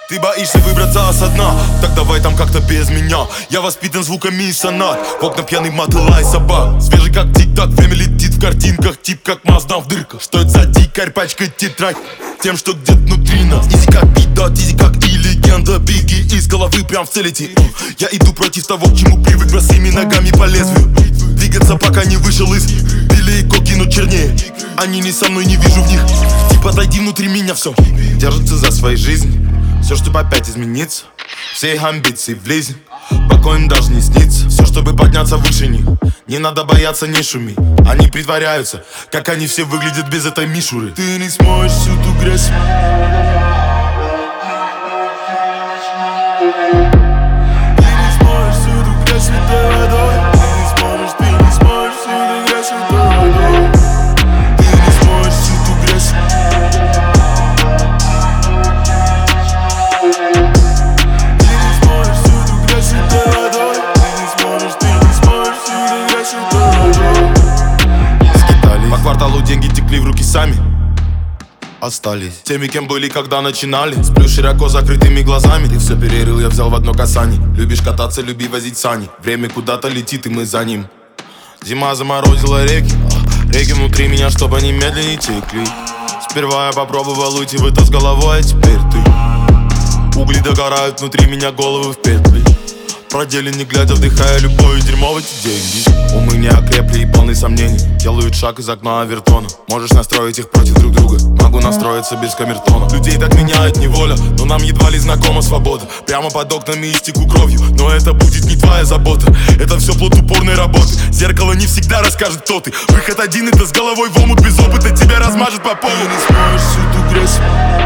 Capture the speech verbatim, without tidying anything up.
Ты боишься выбраться со дна, так давай там как-то без меня. Я воспитан звуками и сонат, в окна пьяный мат и лай собак. Свежий как тик-так, время летит в картинках, тип как Мазда в дырках. Что это за дикарь, пачкает тетрадь тем, что где-то внутри нас. Изи как беда, изи как и легенда. Биги из головы прям в целите. Я иду против того, к чему привык, босыми ногами по лезвию. Двигаться пока не вышел из белее коки, но чернее. Они не со мной, не вижу в них. Типа отойди, внутри меня все держится за свою жизнь. Все, чтобы опять измениться, все их амбиции влезть. Покой им даже не снится. Все, чтобы подняться выше них. Не надо бояться, не шуми. Они притворяются, как они все выглядят без этой мишуры. Ты не смоешь всю ту грязь. Ты не сможешь всю ту грязь святой водой. Ты не сможешь, ты не сможешь всю ту грязь святой водой. Ты не сможешь всю ту грязь. По кварталу деньги текли в руки сами. Остались теми, кем были, когда начинали. Сплю широко закрытыми глазами. Ты все перерыл, я взял в одно касание. Любишь кататься, люби возить сани. Время куда-то летит, и мы за ним. Зима заморозила реки, реки внутри меня, чтобы они медленнее текли. Сперва я попробовал уйти в это с головой, а теперь ты. Угли догорают внутри меня, головы в петли. Продели, не глядя, вдыхая любовь и дерьмо в эти деньги. Умы не окрепли и полны сомнений. Делают шаг из окна Авертона. Можешь настроить их против друг друга. Могу настроиться без камертона. Людей так меняет неволя, но нам едва ли знакома свобода. Прямо под окнами истеку кровью, но это будет не твоя забота. Это все плод упорной работы. Зеркало не всегда расскажет, кто ты. Выход один — это с головой в омут без опыта. Тебя размажет по полу. Ты не сможешь всю ту грязь.